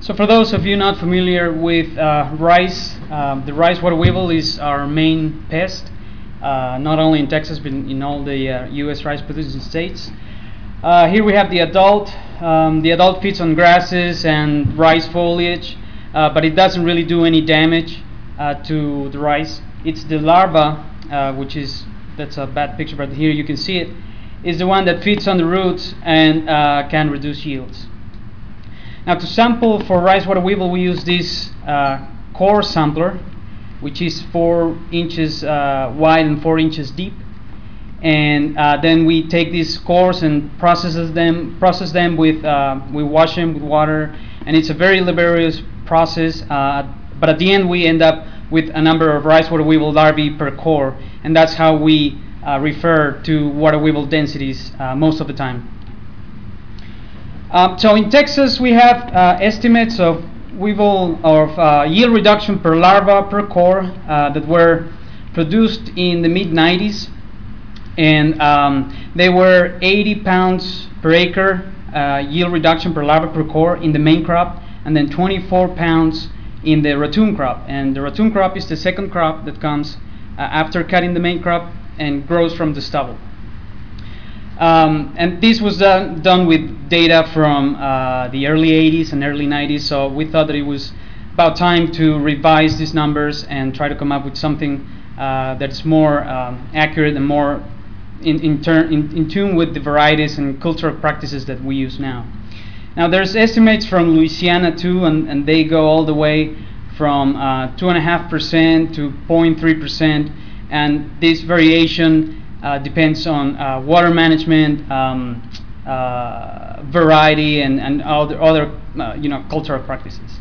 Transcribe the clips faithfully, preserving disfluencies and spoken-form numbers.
So for those of you not familiar with uh, rice, um, the rice water weevil is our main pest, uh, not only in Texas but in all the uh, U S rice producing states. Uh, here we have the adult. Um, the adult feeds on grasses and rice foliage, uh, but it doesn't really do any damage uh, to the rice. It's the larva, uh, which is, that's a bad picture, but here you can see it, is the one that feeds on the roots and uh, can reduce yields. Now, to sample for rice water weevil, we use this uh, core sampler, which is four inches uh, wide and four inches deep. And uh, then we take these cores and processes them, process them with, uh, we wash them with water, and it's a very laborious process. Uh, but at the end, we end up with a number of rice water weevil larvae per core, and that's how we uh, refer to water weevil densities uh, most of the time. Um, so in Texas, we have uh, estimates of weevil of uh, yield reduction per larva per core uh, that were produced in the mid nineties, and um, they were eighty pounds per acre uh, yield reduction per larva per core in the main crop, and then twenty-four pounds in the ratoon crop. And the ratoon crop is the second crop that comes uh, after cutting the main crop and grows from the stubble. Um, and this was done, done with data from uh, the early eighties and early nineties, so we thought that it was about time to revise these numbers and try to come up with something uh, that's more um, accurate and more in, in, turn, in, in tune with the varieties and cultural practices that we use now. Now, there's estimates from Louisiana too, and, and they go all the way from uh, two point five percent to zero point three percent, and this variation Uh, depends on uh, water management, um, uh, variety, and, and other, other uh, you know, cultural practices.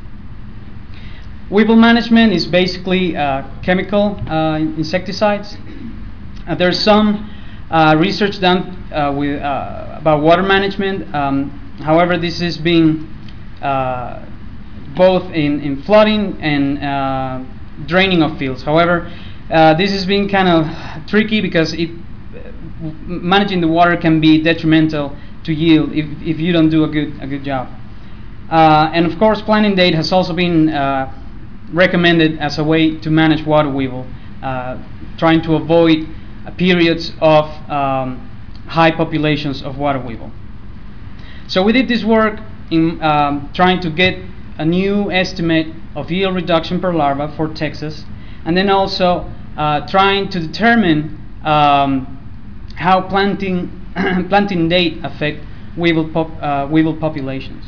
Weevil management is basically uh, chemical uh, insecticides. Uh, there's some uh, research done uh, with, uh, about water management. Um, however, this is being uh, both in, in flooding and uh, draining of fields. However, uh, this is being kind of tricky because it managing the water can be detrimental to yield if, if you don't do a good a good job. Uh, and of course, planting date has also been uh, recommended as a way to manage water weevil, uh, trying to avoid uh, periods of um, high populations of water weevil. So we did this work in um, trying to get a new estimate of yield reduction per larva for Texas, and then also uh, trying to determine um, how planting planting date affect weevil, pop, uh, weevil populations.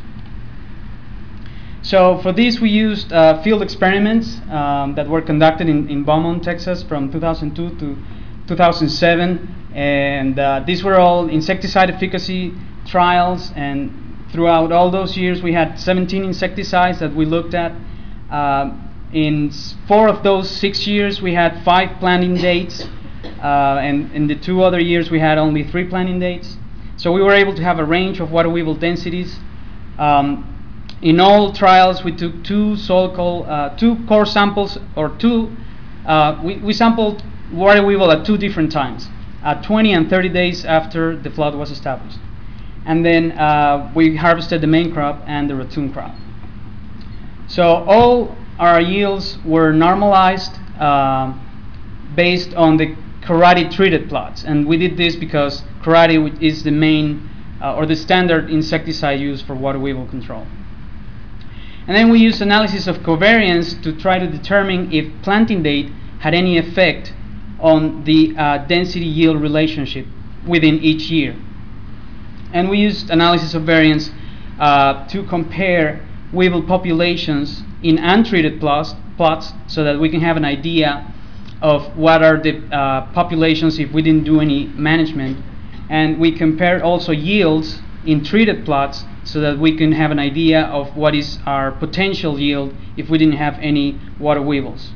So for this, we used uh, field experiments um, that were conducted in, in Beaumont, Texas, from two thousand two to two thousand seven, and uh, these were all insecticide efficacy trials. And throughout all those years, we had seventeen insecticides that we looked at. Uh, in four of those six years, we had five planting dates. Uh, and in the two other years, we had only three planting dates. So we were able to have a range of water weevil densities. Um, in all trials, we took two soil core, uh, two core samples, or two. Uh, we, we sampled water weevil at two different times, at twenty and thirty days after the flood was established. And then uh, we harvested the main crop and the ratoon crop. So all our yields were normalized uh, based on the Karate treated plots, and we did this because Karate is the main uh, or the standard insecticide used for water weevil control. And then we used analysis of covariance to try to determine if planting date had any effect on the uh, density yield relationship within each year. And we used analysis of variance uh, to compare weevil populations in untreated plots, plots so that we can have an idea of what are the uh, populations if we didn't do any management. And we compared also yields in treated plots so that we can have an idea of what is our potential yield if we didn't have any water weevils.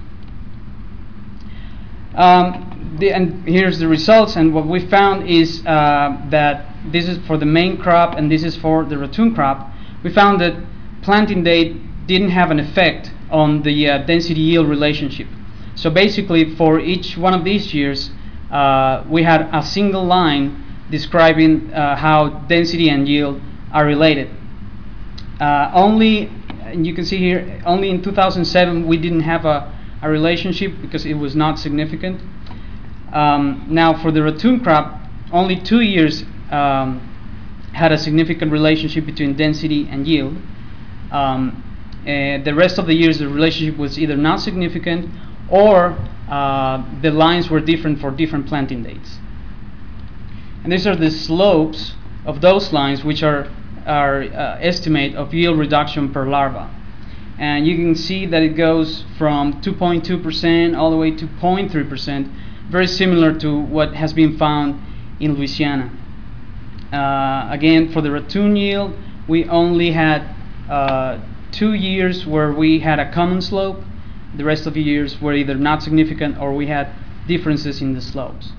Um, the, and here's the results, and what we found is uh, that this is for the main crop and this is for the ratoon crop. We found that planting date didn't have an effect on the uh, density yield relationship. So basically, for each one of these years, uh, we had a single line describing uh, how density and yield are related. Uh, only and you can see here, only in two thousand seven we didn't have a, a relationship because it was not significant. Um, now for the ratoon crop, only two years um, had a significant relationship between density and yield. Um, and the rest of the years the relationship was either not significant or uh, the lines were different for different planting dates. And these are the slopes of those lines, which are our uh, estimate of yield reduction per larva. And you can see that it goes from two point two percent all the way to zero point three percent, very similar to what has been found in Louisiana. Uh, again, for the ratoon yield, we only had uh, two years where we had a common slope. The rest of the years were either not significant or we had differences in the slopes.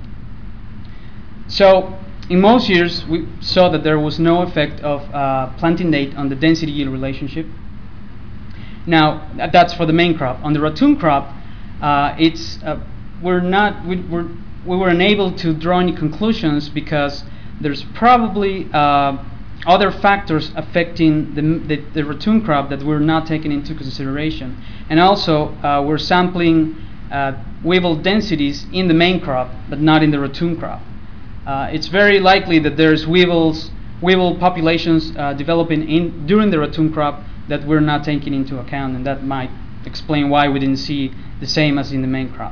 So in most years, we saw that there was no effect of uh, planting date on the density yield relationship. Now, that's for the main crop. On the ratoon crop, uh, it's uh, we're not we we're, we were unable to draw any conclusions because there's probably uh, other factors affecting the, the the ratoon crop that we're not taking into consideration, and also uh, we're sampling uh, weevil densities in the main crop, but not in the ratoon crop. Uh, it's very likely that there's weevils, weevil populations uh, developing in during the ratoon crop that we're not taking into account, and that might explain why we didn't see the same as in the main crop.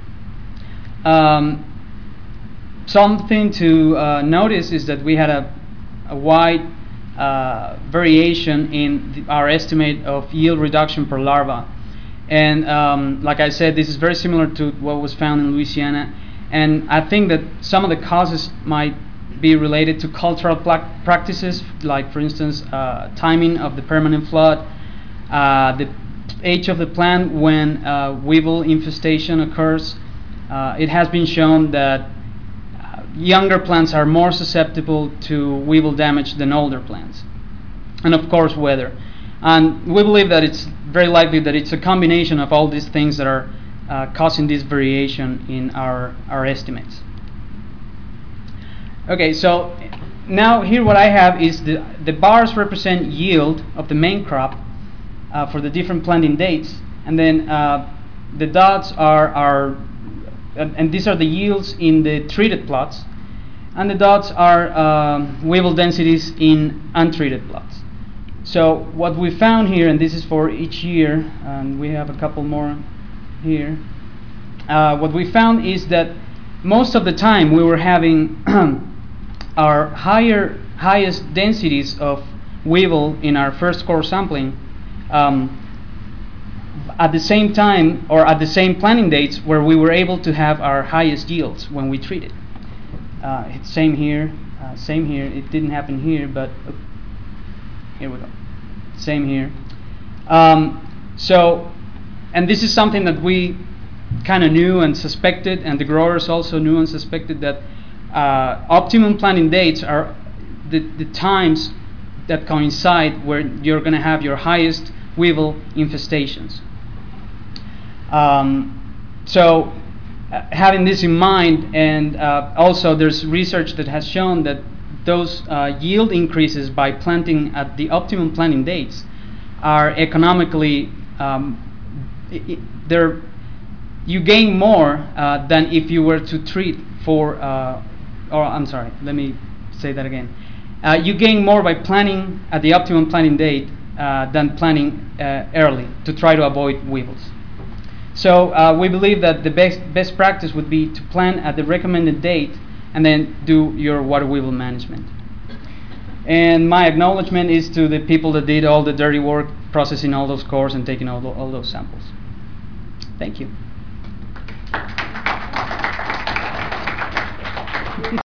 Um, something to uh, notice is that we had a, a wide uh, variation in the, our estimate of yield reduction per larva. And um, like I said, this is very similar to what was found in Louisiana. And I think that some of the causes might be related to cultural practices, like for instance, uh, timing of the permanent flood, uh, the age of the plant when uh, weevil infestation occurs. Uh, it has been shown that uh, younger plants are more susceptible to weevil damage than older plants. And of course, weather. And we believe that it's very likely that it's a combination of all these things that are Uh, causing this variation in our, our estimates. Okay, so now here what I have is the, the bars represent yield of the main crop uh, for the different planting dates, and then uh, the dots are, are and, and these are the yields in the treated plots, and the dots are um, weevil densities in untreated plots. So what we found here, and this is for each year, and we have a couple more here, uh, what we found is that most of the time we were having our higher highest densities of weevil in our first core sampling um, at the same time or at the same planting dates where we were able to have our highest yields when we treated. Uh, it's same here, uh, same here. It didn't happen here, but oh, here we go. Same here. Um, so. And this is something that we kind of knew and suspected, and the growers also knew and suspected, that uh, optimum planting dates are the, the times that coincide where you're going to have your highest weevil infestations. Um, so uh, having this in mind, and uh, also there's research that has shown that those uh, yield increases by planting at the optimum planting dates are economically um, It, it, there, you gain more uh, than if you were to treat for, uh, or I'm sorry, let me say that again. Uh, you gain more by planting at the optimum planting date uh, than planting uh, early to try to avoid weevils. So uh, we believe that the best, best practice would be to plant at the recommended date and then do your water weevil management. And my acknowledgement is to the people that did all the dirty work, processing all those cores and taking all, the, all those samples. Thank you.